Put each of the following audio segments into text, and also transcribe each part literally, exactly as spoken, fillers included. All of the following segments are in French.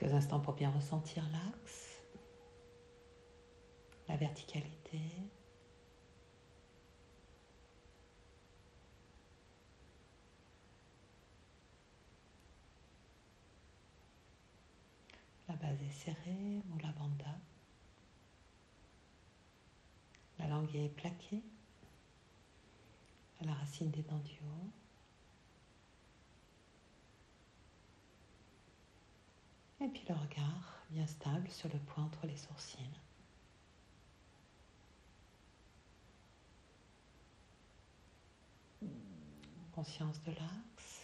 Quelques instants pour bien ressentir l'axe, la verticalité. La base est serrée, Mula Bandha. La langue est plaquée à la racine des dents du haut. Et puis le regard bien stable sur le point entre les sourcils. Conscience de l'axe.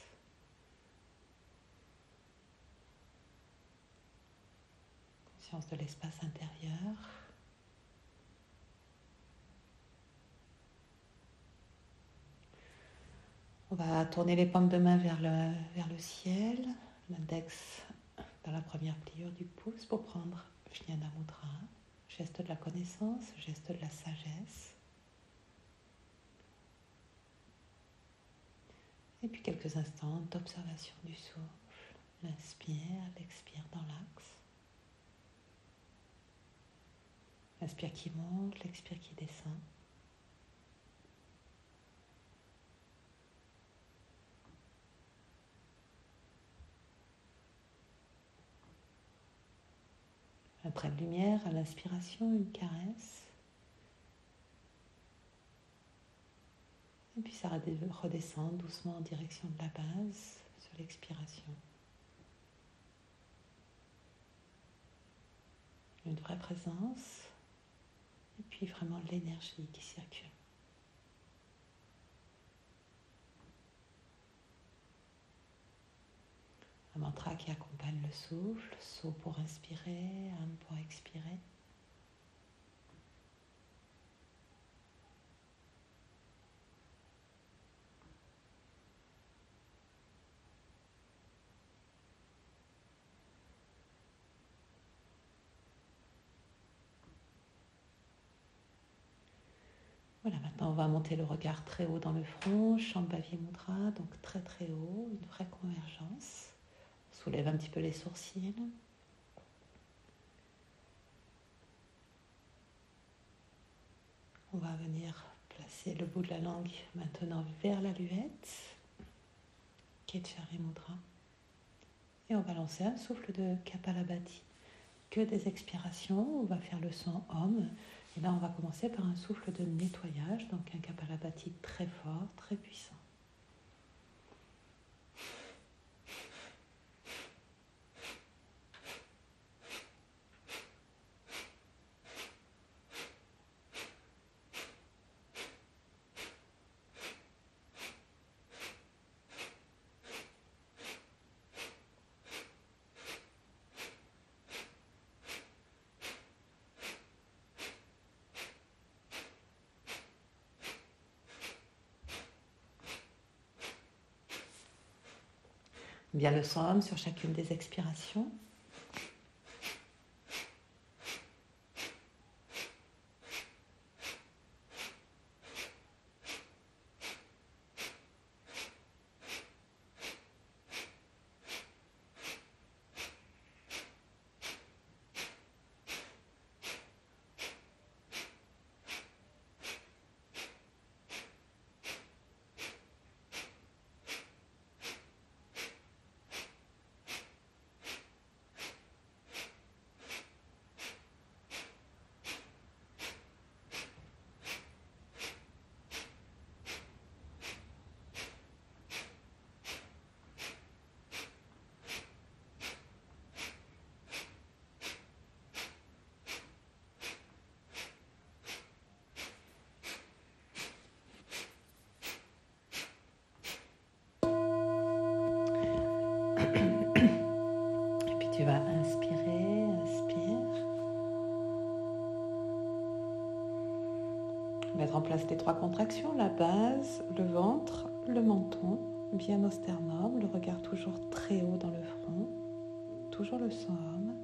Conscience de l'espace intérieur. On va tourner les paumes de main vers le, vers le ciel, l'index dans la première pliure du pouce pour prendre Jnana Mudra, geste de la connaissance, geste de la sagesse. Et puis quelques instants d'observation du souffle. L'inspire, l'expire dans l'axe. L'inspire qui monte, l'expire qui descend. Un trait de lumière à l'inspiration, une caresse. Et puis ça redescend doucement en direction de la base sur l'expiration. Une vraie présence et puis vraiment l'énergie qui circule. Un mantra qui accompagne le souffle, So pour inspirer, Am pour expirer. Voilà, maintenant on va monter le regard très haut dans le front, Shambhavi Mudra, donc très très haut, une vraie convergence. On soulève un petit peu les sourcils. On va venir placer le bout de la langue maintenant vers la luette, Kechari Mudra. Et on va lancer un souffle de Kapalabhati, que des expirations. On va faire le son Om. Et là, on va commencer par un souffle de nettoyage, donc un Kapalabhati très fort, très puissant. Bien le son sur chacune des expirations. Tu vas inspirer, inspire. Mettre en place les trois contractions, la base, le ventre, le menton, bien au sternum, le regard toujours très haut dans le front, toujours le somme.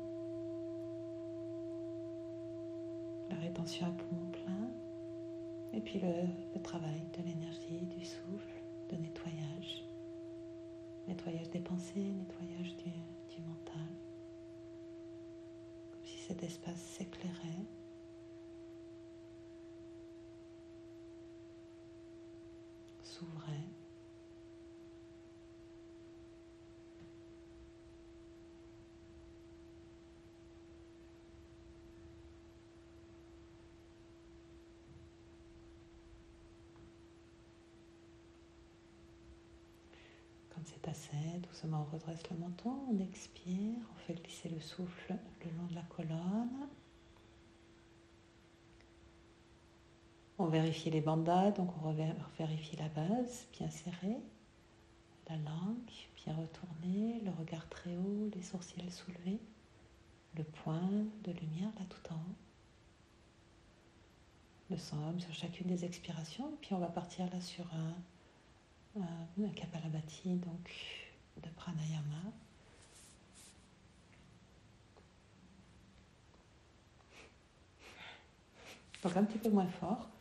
La rétention à poumon plein. Et puis le, le travail de l'énergie, du souffle, de nettoyage. Nettoyage des pensées, nettoyage du, du mental. cet espace s'éclairait. S'ouvrait. Quand c'est assez, doucement on redresse le menton, on expire, on fait glisser le souffle le long de la colonne. On vérifie les bandas, donc on vérifie la base, bien serrée, la langue bien retournée, le regard très haut, les sourcils soulevés, le point de lumière là tout en haut. Le somme sur chacune des expirations, et puis on va partir là sur un un, un Kapalabhati, donc de pranayama. Donc un petit peu moins fort.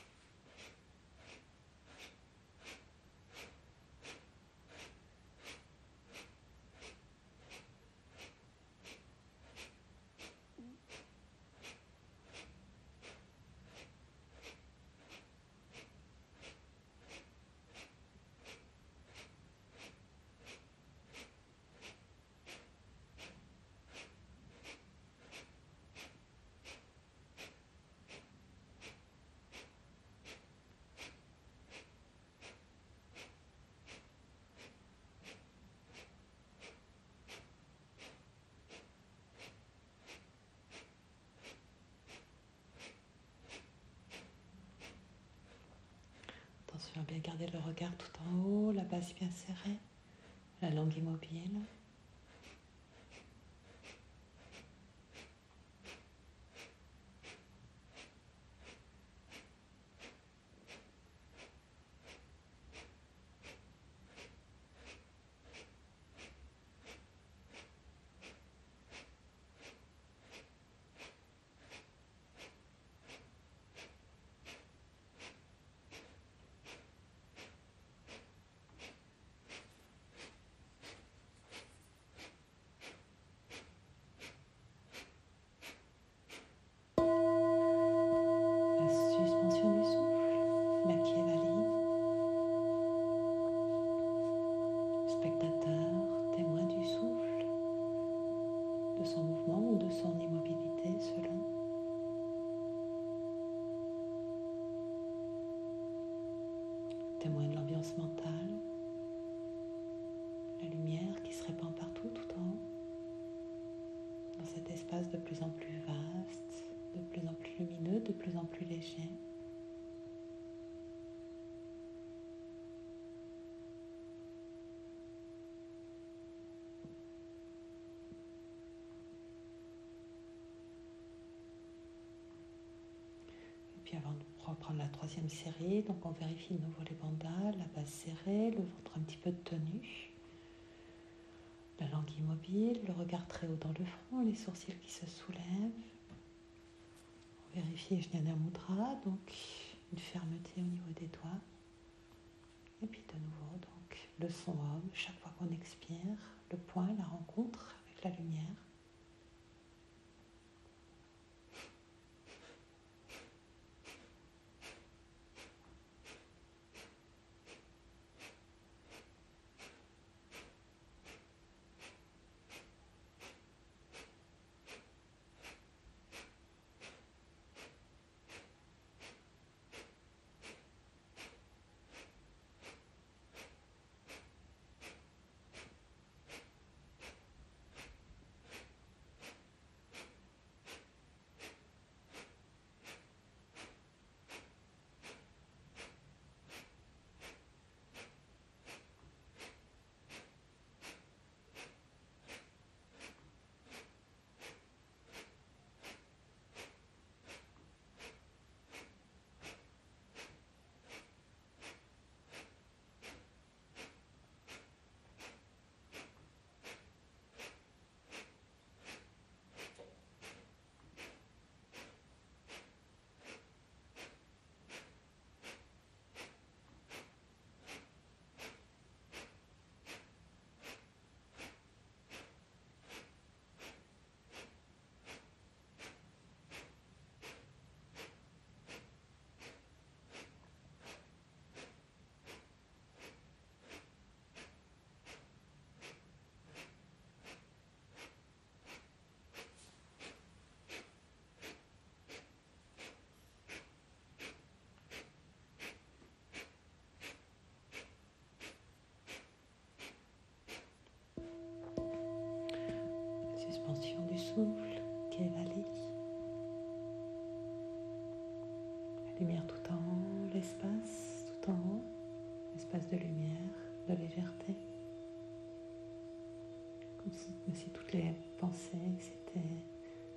Attention à bien garder le regard tout en haut, la base bien serrée, la langue immobile. Suspension du souffle, Machiavelli, spectateur, témoin du souffle, de son mouvement ou de son immobilité selon. Témoin de l'ambiance mentale, la lumière qui se répand partout tout en haut, dans cet espace de plus en plus vaste, de plus en plus lumineux, de plus en plus léger. Puis avant de reprendre la troisième série, donc on vérifie de nouveau les bandas, la base serrée, le ventre un petit peu de tenue, la langue immobile, le regard très haut dans le front, les sourcils qui se soulèvent. On vérifie Jnana Mudra, donc une fermeté au niveau des doigts. Et puis de nouveau, donc le son Om, chaque fois qu'on expire, le point, la rencontre avec la lumière.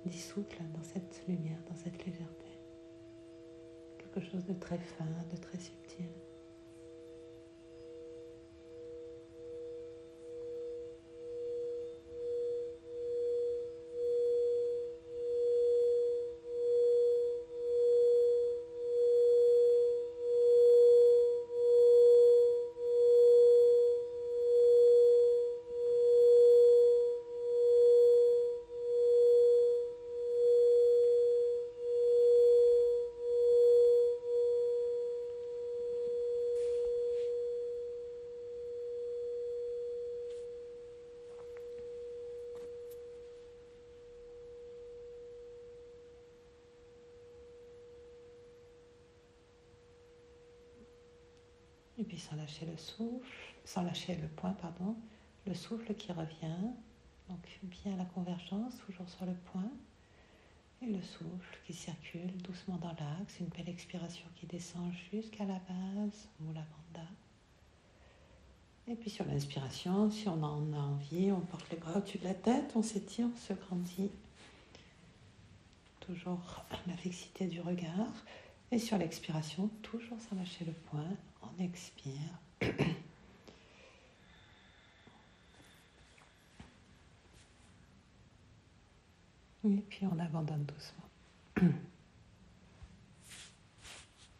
dissoute là, dans cette lumière, dans cette légèreté. Quelque chose de très fin, de très subtil. Et puis sans lâcher le souffle, sans lâcher le point, pardon, le souffle qui revient, donc bien la convergence, toujours sur le point, et le souffle qui circule doucement dans l'axe, une belle expiration qui descend jusqu'à la base, Mula Bandha. Et puis sur l'inspiration, si on en a envie, on porte les bras au-dessus de la tête, on s'étire, on se grandit. Toujours la fixité du regard. Et sur l'expiration, toujours sans lâcher le point, on expire. Et puis on abandonne doucement.